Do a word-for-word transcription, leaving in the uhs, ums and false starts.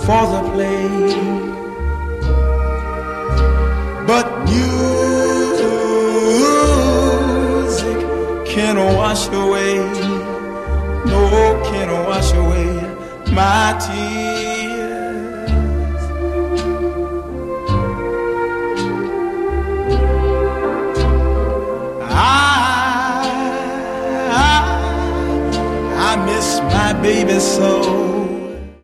for the play, but music can wash away, no, can wash away my tears. I, I, I miss my baby so.